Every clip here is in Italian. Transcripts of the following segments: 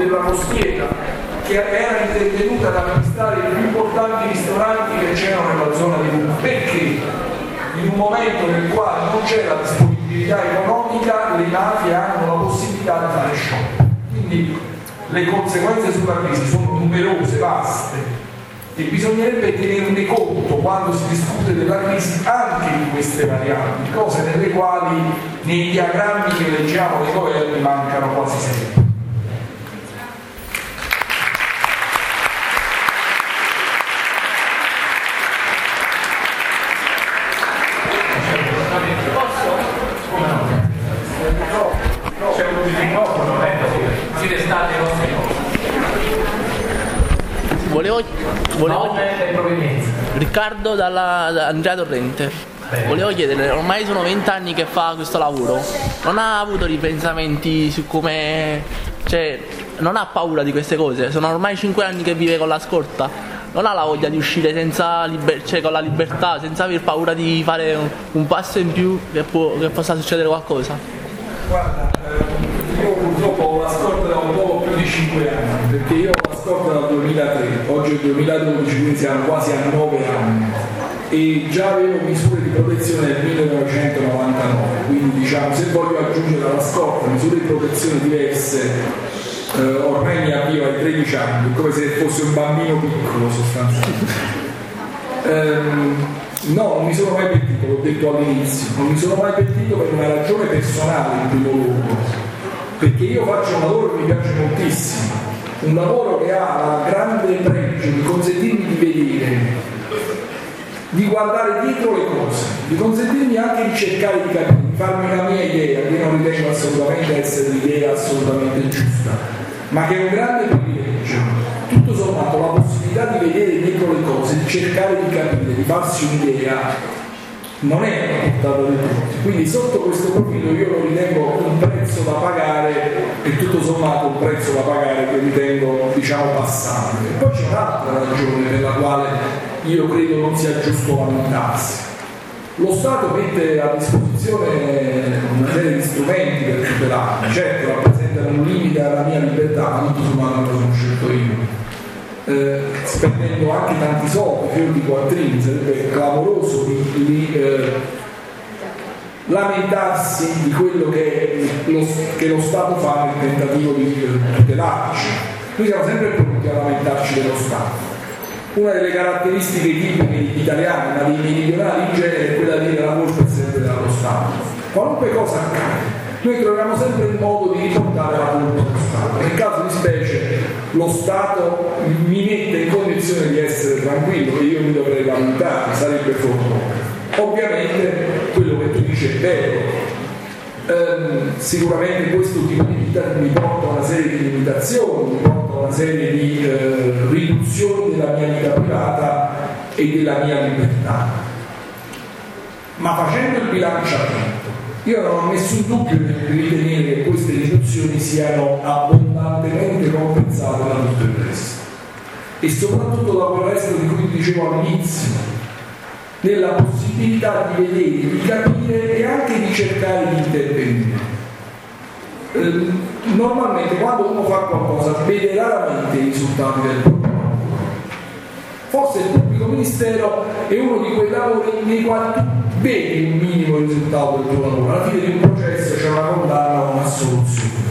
della costiera, che era intervenuta ad amministrare i più importanti ristoranti che c'erano nella zona di Roma. Perché? In un momento nel quale non c'è la disponibilità economica, le mafie hanno la possibilità di fare shopping. Quindi le conseguenze sulla crisi sono numerose, vaste, e bisognerebbe tenerne conto quando si discute della crisi anche di queste variabili, cose nelle quali nei diagrammi che leggiamo dei governi mancano quasi sempre. Volevo Riccardo da Andrea Torrente. Volevo chiedere, ormai sono 20 anni che fa questo lavoro, non ha avuto ripensamenti su come, cioè, non ha paura di queste cose? Sono ormai 5 anni che vive con la scorta, non ha la voglia di uscire senza cioè, con la libertà, senza aver paura di fare un passo in più che possa succedere qualcosa? Guarda, io purtroppo ho la scorta da un po' più di 5 anni, perché io ho la scorta dal 2003, oggi è il 2012, quindi siamo quasi a 9 anni, e già avevo misure di protezione nel 1999, quindi diciamo, se voglio aggiungere alla scorta misure di protezione diverse, ormai mi avvio ai 13 anni, come se fosse un bambino piccolo sostanzialmente. No, non mi sono mai pentito, l'ho detto all'inizio, non mi sono mai pentito per una ragione personale in primo luogo, perché io faccio un lavoro che mi piace moltissimo, un lavoro che ha la grande pregio di consentirmi di vedere, di guardare dietro le cose, di consentirmi anche di cercare di capire, di farmi la mia idea, che non ritengo assolutamente essere l'idea assolutamente giusta, ma che è un grande privilegio. Tutto sommato la possibilità di vedere dietro le cose, di cercare di capire, di farsi un'idea, non è una portata di tutti. Quindi sotto questo profilo io lo ritengo un prezzo da pagare, e tutto sommato un prezzo da pagare che ritengo, diciamo, passabile. E poi c'è un'altra ragione per la quale io credo non sia giusto lamentarsi. Lo Stato mette a disposizione una serie di strumenti per tutelarmi, certo rappresentano un limite alla mia libertà, ma tutto sommato non lo sono scelto io. Spendendo anche tanti soldi, fior di quattrini, sarebbe clamoroso di lamentarsi di quello che lo Stato fa nel tentativo di tutelarci. Noi siamo sempre pronti a lamentarci dello Stato. Una delle caratteristiche tipiche italiane, ma dei meridionali in genere, è quella di dire la colpa è sempre dello Stato. Qualunque cosa accade, noi troviamo sempre il modo di riportare la colpa allo Stato. Nel caso di specie lo Stato mi mette in condizione di essere tranquillo e io mi dovrei lamentare, sarebbe fortunato. Ovviamente quello che tu dici è vero, sicuramente questo tipo di vita mi porta a una serie di limitazioni, mi porta a una serie di riduzioni della mia vita privata e della mia libertà, ma facendo il bilanciamento io non ho nessun dubbio nel ritenere che queste riduzioni siano abbondantemente compensate da tutto il resto, e soprattutto da quel resto di cui dicevo all'inizio, nella possibilità di vedere, di capire e anche di cercare di intervenire. Normalmente quando uno fa qualcosa vede raramente i risultati del proprio lavoro. Forse il pubblico ministero è uno di quei lavori nei quali tu vedi un minimo risultato del tuo lavoro. Alla fine di un processo c'è una condanna o un'assoluzione.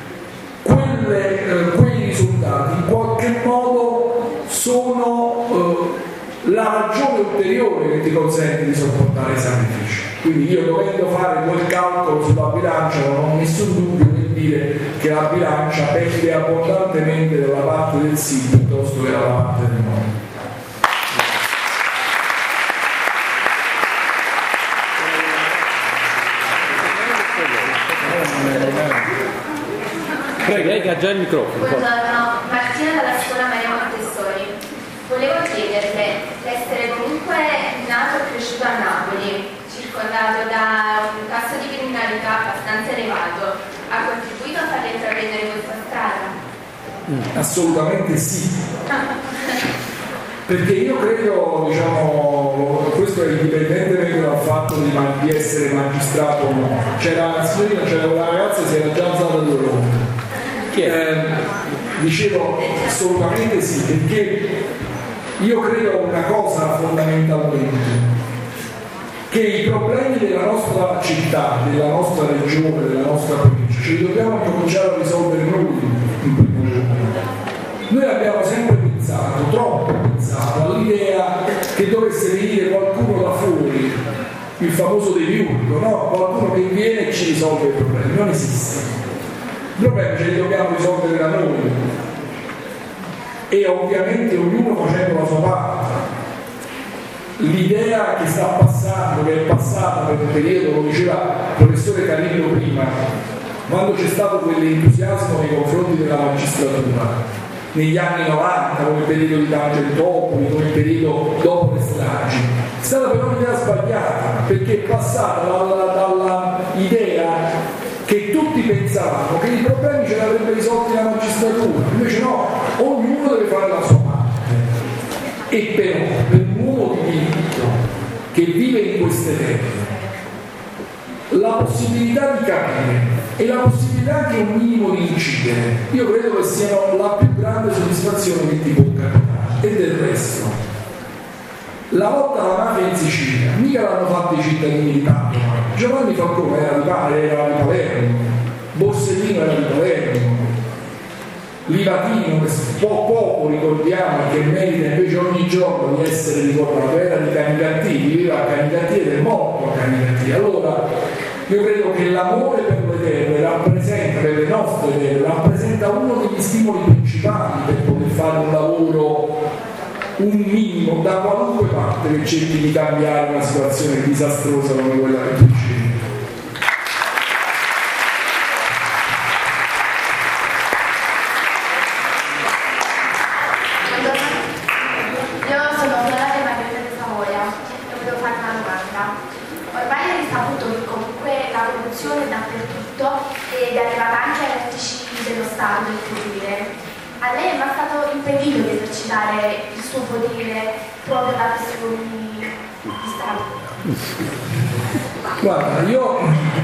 Quei risultati in qualche modo sono la ragione ulteriore che ti consente di sopportare i sacrifici. Quindi io, dovendo fare quel calcolo sulla bilancia, non ho nessun dubbio nel dire che la bilancia pende abbondantemente dalla parte del sì piuttosto che dalla parte del no. Prego, lei che ha già il microfono. Buongiorno, Martina dalla scuola Maria Montessori. Volevo chiederle, essere comunque nato e cresciuto a Napoli, circondato da un tasso di criminalità abbastanza elevato, ha contribuito a farle intraprendere questa strada? Assolutamente sì. Perché io credo, diciamo, questo è indipendentemente dal fatto di essere magistrato o no. C'era una signorina, c'era una ragazza che si era già alzata 2 volte. Dicevo assolutamente sì, perché io credo una cosa fondamentalmente, che i problemi della nostra città, della nostra regione, della nostra provincia, ce li dobbiamo cominciare a risolvere noi in primo luogo. Noi abbiamo sempre pensato, troppo pensato, all'idea che dovesse venire qualcuno da fuori, il famoso demiurgo, no? Qualcuno che viene e ci risolve i problemi. Non esiste. I problemi ce li dobbiamo risolvere da noi. E ovviamente ognuno facendo la sua parte. L'idea che sta passando, che è passata per un periodo, lo diceva il professore Carillo prima, quando c'è stato quell'entusiasmo nei confronti della magistratura, negli anni 90, come il periodo di Tangentopoli, come il periodo dopo le stragi, è stata però un'idea sbagliata, perché è passata dalla idea che tutti pensavano che i problemi ce li avrebbe risolti la magistratura, invece no, ognuno deve fare la sua parte. E però per un uomo di diritto che vive in queste terre, la possibilità di capire e la possibilità anche un minimo di incidere, io credo che siano la più grande soddisfazione che ti può capitare. E del resto, la lotta alla mafia in Sicilia mica l'hanno fatta i cittadini di Padova. Giovanni Falcone era di Palermo, Borsellino era di Palermo, Livatino, che poco ricordiamo, che merita invece ogni giorno di essere ricordato, era di Canicattì, viveva a Canicattì ed è morto a Canicattì. Allora io credo che l'amore per le terre rappresenta, per le nostre terre, rappresenta uno degli stimoli principali per poter fare un lavoro, un minimo, da qualunque parte che cerchi di cambiare una situazione disastrosa come quella che tu dicevi. Ed è arrivata anche ai vertici dello Stato, incredibile. A lei è mai stato impedito di esercitare il suo potere proprio da questioni di Stato? Guarda, io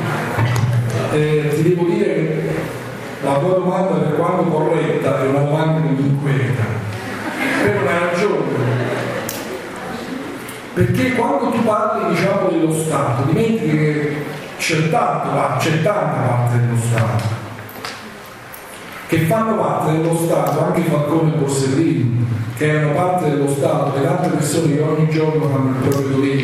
ti devo dire che la tua domanda, per quanto corretta, è una domanda che mi inquieta, per una ragione. Perché quando tu parli, diciamo, dello Stato, dimentichi che c'è tanta parte dello Stato che fanno parte dello Stato, anche Falcone e Borsellino, che erano parte dello Stato, le tante persone che ogni giorno fanno il proprio dovere.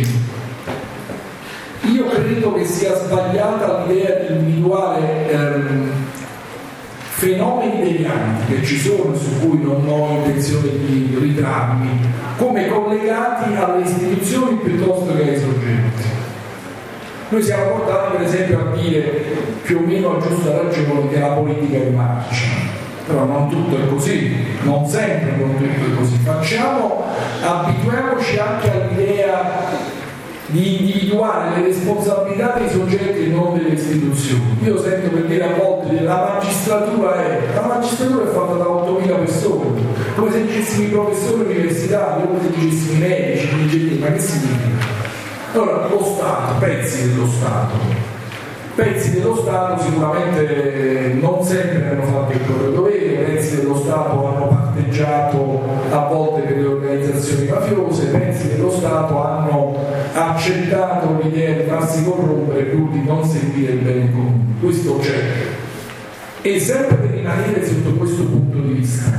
Io credo che sia sbagliata l'idea di individuare fenomeni devianti che ci sono, su cui non ho intenzione di ritrarmi, come collegati alle istituzioni piuttosto che ai soggetti. Noi siamo portati per esempio a dire, più o meno a giusta ragione, che la politica è in marcia, però non tutto è così, non sempre non tutto è così. Abituiamoci anche all'idea di individuare le responsabilità dei soggetti e non delle istituzioni. Io sento per dire a volte che la magistratura è fatta da 8.000 persone, come se dicessimo i professori universitari, come se dicessimo i medici, gli ingegneri, ma che significa? Allora, lo Stato, pezzi dello Stato sicuramente non sempre hanno fatto il proprio dovere, pezzi dello Stato hanno parteggiato a volte per le organizzazioni mafiose, pezzi dello Stato hanno accettato l'idea di farsi corrompere pur di non servire il bene comune. Questo c'è. E sempre per rimanere sotto questo punto di vista.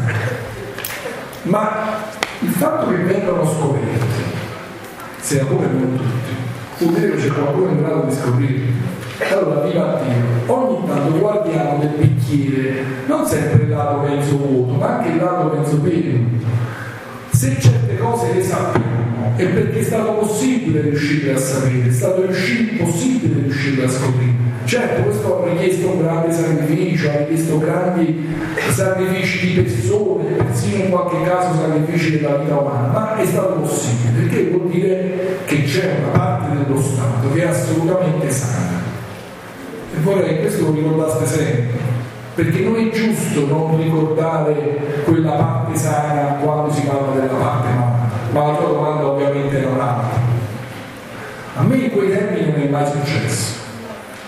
Ma il fatto che vengano scoperti, se pure non tutti, vuol dire che c'è qualcuno in grado di scoprirli. Allora, viva Dio, ogni tanto guardiamo del bicchiere non sempre il lato mezzo vuoto, ma anche il lato mezzo pieno. Se certe cose le sappiamo è perché è stato possibile riuscire a sapere, è stato possibile riuscire a scoprire. Certo, questo ha richiesto un grande sacrificio, ha richiesto grandi sacrifici di persone, persino in qualche caso sacrifici della vita umana, ma è stato possibile, perché vuol dire che c'è una parte dello Stato che è assolutamente sana. E vorrei che questo lo ricordaste sempre, perché non è giusto non ricordare quella parte sana quando si parla della parte malata. Ma la tua domanda ovviamente non ha. A me in quei termini non è mai successo.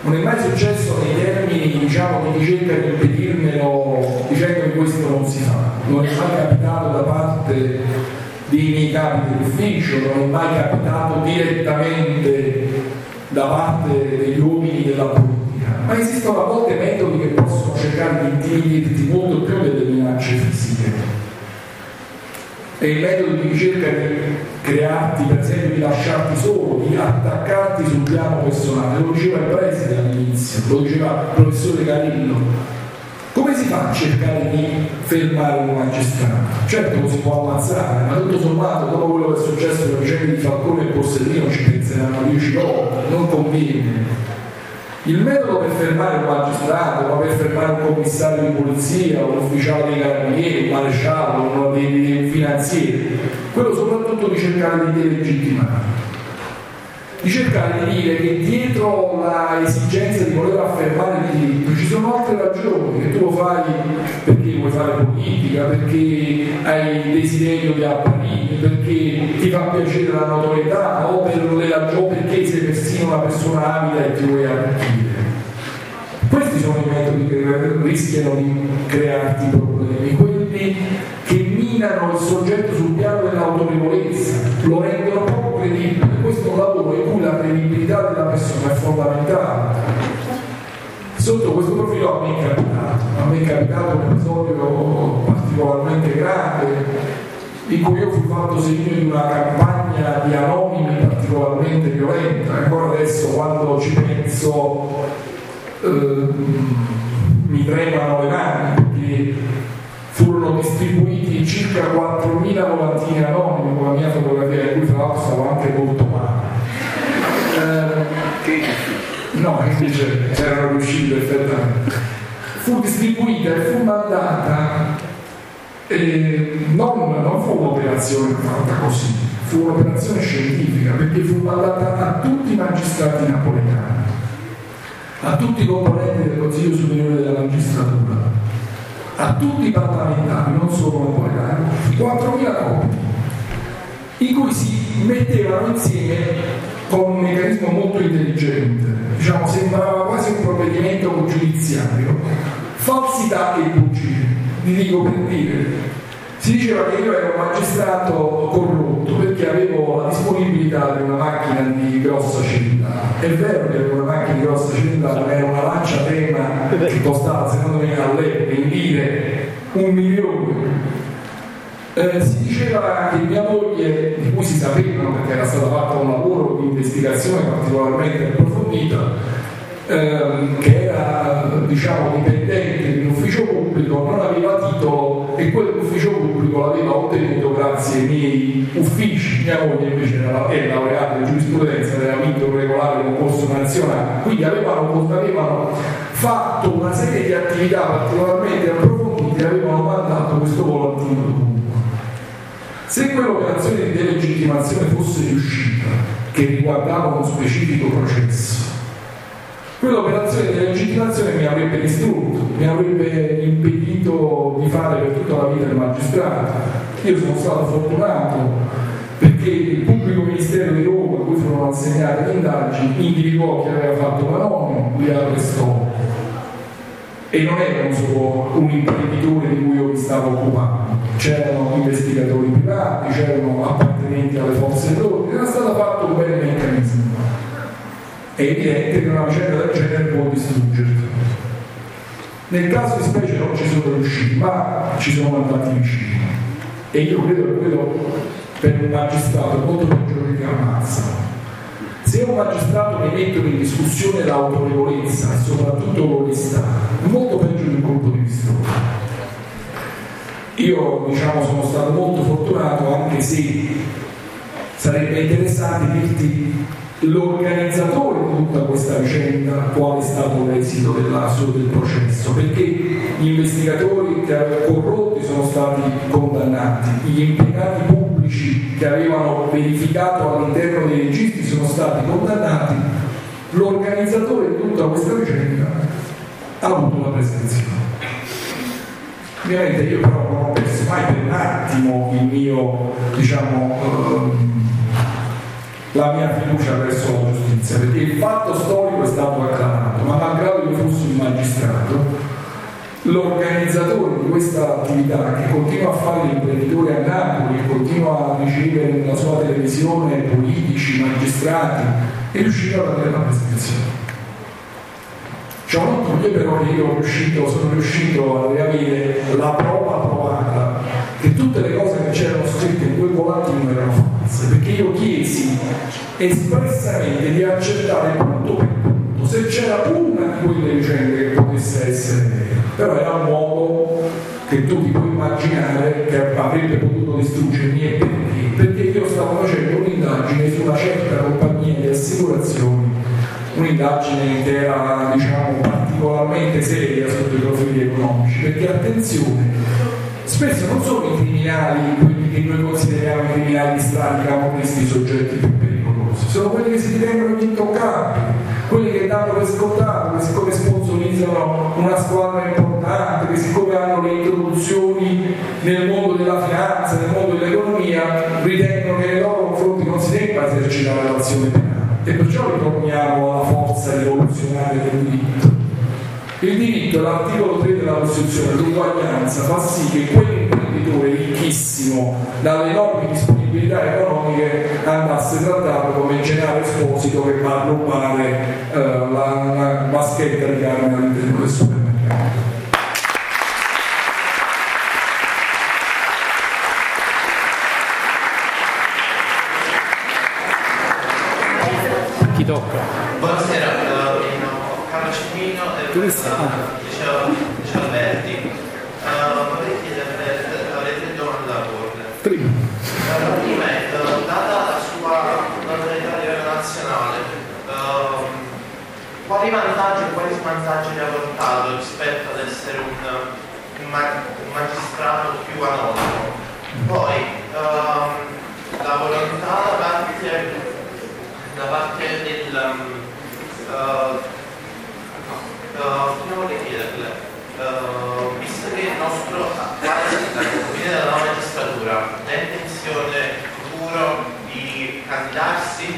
Non è mai successo nei termini, diciamo, di ricerca di impedirmelo dicendo che questo non si fa. Non è mai capitato da parte dei miei capi dell'ufficio, non è mai capitato direttamente da parte degli uomini della politica, ma esistono a volte metodi che possono cercare di intimidirti molto più delle minacce fisiche. E il metodo di ricerca di crearti, per esempio, di lasciarti solo, di attaccarti sul piano personale. Lo diceva il preside all'inizio, lo diceva il professore Carillo. Come si fa a cercare di fermare un magistrato? Certo lo si può ammazzare, ma tutto sommato, dopo quello che è successo per vicende di Falcone e Borsellino, ci penseranno 10 volte, non conviene. Il metodo per fermare un magistrato, ma per fermare un commissario di polizia, un ufficiale dei carabinieri, un maresciallo, uno dei finanzieri, quello soprattutto di cercare di delegittimare, di cercare di dire che dietro la esigenza di voler affermare il diritto ci sono altre ragioni, che tu lo fai perché vuoi fare politica, perché hai il desiderio di apparire, perché ti fa piacere la notorietà o perché sei persino una persona avida e ti vuoi arricchire. Questi sono i metodi che rischiano di crearti problemi, quelli che minano il soggetto sul piano dell'autorevolezza, lo rendono poco credibile. Questo è un lavoro in cui la credibilità della persona è fondamentale. Sotto questo profilo a me è capitato un episodio particolarmente grave in cui io fui fatto segno di una campagna di anonimi particolarmente violenta. Ancora adesso, quando ci penso, mi tremano le mani, perché furono distribuiti circa 4.000 volantini anonimi con la mia fotografia, in cui tra l'altro stavo anche molto male. No, invece c'erano riusciti perfettamente. Fu distribuita e fu mandata, non fu un'operazione fatta così, fu un'operazione scientifica, perché fu mandata a tutti i magistrati napoletani, a tutti i componenti del Consiglio Superiore della Magistratura, a tutti i parlamentari, non solo napoletani, 4.000 copie, in cui si mettevano insieme con un meccanismo molto intelligente, diciamo, sembrava quasi un provvedimento giudiziario, falsità e bugie. Vi dico per dire, si diceva che io ero un magistrato corrotto perché avevo la disponibilità di una macchina di grossa cilindrata. È vero che avevo una macchina di grossa cilindrata, era una lancia tema che costava, secondo me, all'epoca in lire 1 milione. Si diceva che mia moglie, di cui si sapevano perché era stato fatto un lavoro di investigazione particolarmente approfondita, che era, diciamo, dipendente di un ufficio pubblico, non aveva titolo e quell'ufficio pubblico l'aveva ottenuto grazie ai miei uffici. Mia moglie invece è laureata in giurisprudenza, aveva vinto un regolare concorso nazionale, quindi avevano fatto una serie di attività particolarmente approfondite e avevano mandato questo volantino. Se quell'operazione di delegittimazione fosse riuscita, che riguardava uno specifico processo, quell'operazione di delegittimazione mi avrebbe distrutto, mi avrebbe impedito di fare per tutta la vita il magistrato. Io sono stato fortunato perché il pubblico ministero di Roma, a cui furono assegnate le indagini, individuò chi aveva fatto l'anonimo, li arrestò. E non era solo un imprenditore di cui io mi stavo occupando, c'erano investigatori privati, c'erano appartenenti alle forze dell'ordine, era stato fatto un bel meccanismo. È evidente che una vicenda del genere può distruggerti. Nel caso di specie non ci sono riusciti, ma ci sono andati vicini. E io credo che quello per un magistrato è molto peggiore che ammazza. Se un magistrato ne mettono in discussione l'autorevolezza e soprattutto l'onestà, è molto peggio di un colpo di pistola. Io, diciamo, sono stato molto fortunato, anche se sarebbe interessante dirti l'organizzatore di tutta questa vicenda, qual è stato l'esito del processo, perché gli investigatori corrotti sono stati condannati, gli impiegati pubblici che avevano verificato all'interno dei registri sono stati condannati, l'organizzatore di tutta questa vicenda ha avuto una presenza. Ovviamente io però non ho perso mai per un attimo il mio, diciamo, la mia fiducia verso la giustizia, perché il fatto storico è stato acclamato, l'organizzatore di questa attività, che continua a fare l'imprenditore a Napoli, che continua a ricevere nella sua televisione politici, magistrati, è riuscito ad avere la prescrizione. Ciò non toglie però che io sono riuscito ad avere la prova provata che tutte le cose che c'erano scritte in quel volantino erano false, perché io chiesi espressamente di accertare punto per punto se c'era una di quelle vicende che potesse essere vera, però era un modo che tu ti puoi immaginare che avrebbe potuto distruggermi. E perché io stavo facendo un'indagine su una certa compagnia di assicurazioni, un'indagine che era, diciamo, particolarmente seria sotto i profili economici, perché attenzione, spesso non sono i criminali, quelli che noi consideriamo i criminali di strada, questi soggetti più pericolosi, sono quelli che si ritengono intoccabili, quelli che danno per scontato, che siccome sponsorizzano una squadra importante, che siccome hanno le introduzioni nel mondo della finanza, nel mondo dell'economia, ritengono che nei loro confronti non si debba esercitare l'azione penale. E perciò ritorniamo alla forza rivoluzionaria del diritto. Il diritto, l'articolo 3 della Costituzione, l'uguaglianza, fa sì che quell'imprenditore ricchissimo dalle enormi disponibilità economiche andasse trattato come Gennaro Esposito che va a rubare la vaschetta di carne all'interno del supermercato. Chi tocca? Buonasera, Carlo Cimino e Liceo Alberti. Vorrei chiederle, avrei tre domande da porle. La prima è, data la sua notorietà a livello nazionale, quali vantaggi e quali svantaggi le ha portato rispetto ad essere un magistrato più anonimo? Poi, la volontà da parte del come vorrei chiederle, visto che il nostro viene dalla nuova magistratura, è intenzione futuro di candidarsi?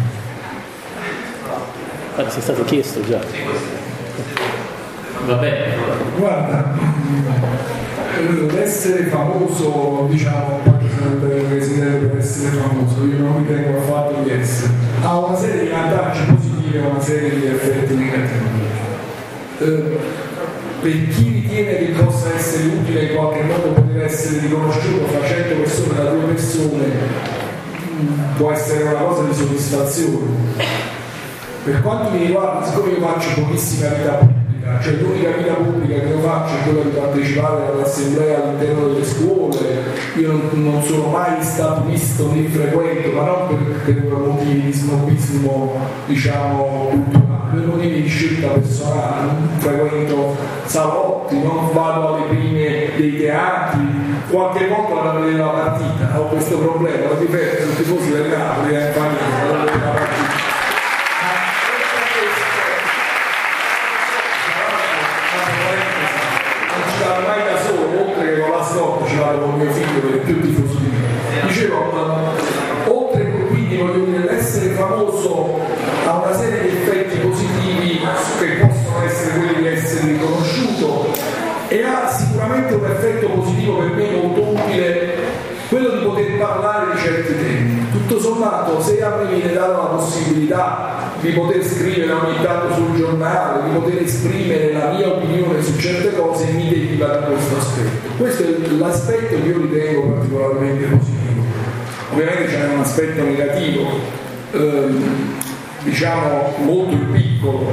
Guarda, sei stato chiesto già. Sì, questo. Va bene. Guarda, essere famoso, diciamo, che si deve per essere famoso, io non ritengo affatto di essere, ha una serie di vantaggi positivi e una serie di effetti negativi. Per chi ritiene che possa essere utile in qualche modo poter essere riconosciuto fra 100 persone da 2 persone, può essere una cosa di soddisfazione. Per quanto mi riguarda, siccome io faccio pochissima vita pubblica, cioè l'unica vita pubblica che io faccio è quella di partecipare all'assemblea all'interno delle scuole, io non sono mai stato visto né frequento, ma non per motivi di snobismo, diciamo, culturale, per motivi di scelta personale, non frequento salotti, non vado alle prime dei teatri, qualche volta vado a vedere la partita, ho questo problema, la difesa sul tifoso del Napoli è famiglia, la partita. Mai da solo, oltre che con la stop ci vado con mio figlio perché è più tifoso di me. Dicevo, oltre che quindi voglio dire, l'essere famoso ha una serie di effetti positivi che possono essere quelli di essere riconosciuto e ha sicuramente un effetto positivo per me molto utile, quello di poter parlare di certi temi. Tutto sommato, se a me viene data la possibilità di poter scrivere ogni tanto sul giornale, di poter esprimere la mia opinione su certe cose, mi deriva da questo aspetto. Questo è l'aspetto che io ritengo particolarmente positivo. Ovviamente c'è un aspetto negativo, diciamo molto piccolo,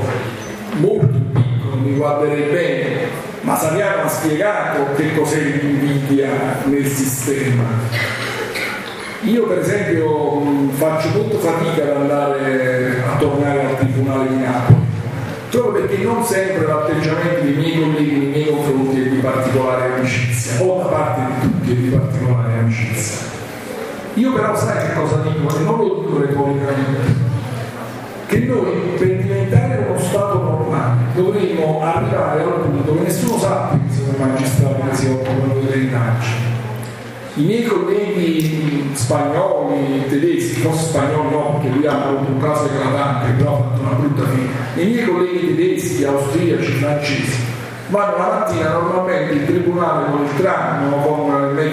mi guarderei bene, ma Saviano ha spiegato che cos'è l'invidia nel sistema. Io per esempio faccio molta fatica ad andare a tornare al Tribunale di Napoli, proprio perché non sempre l'atteggiamento dei miei colleghi nei miei confronti è di particolare amicizia, o da parte di tutti è di particolare amicizia. Io però sai che cosa dico? E non lo dico retoricamente, che noi per diventare uno Stato normale dovremmo arrivare al punto che nessuno sappia che siamo magistrati che si occupano delle indagini. I miei colleghi spagnoli, tedeschi, forse spagnoli no, perché lui ha avuto un caso eclatante, però ha fatto una brutta fine. I miei colleghi tedeschi, austriaci, francesi vanno la mattina normalmente in tribunale con il cranio, con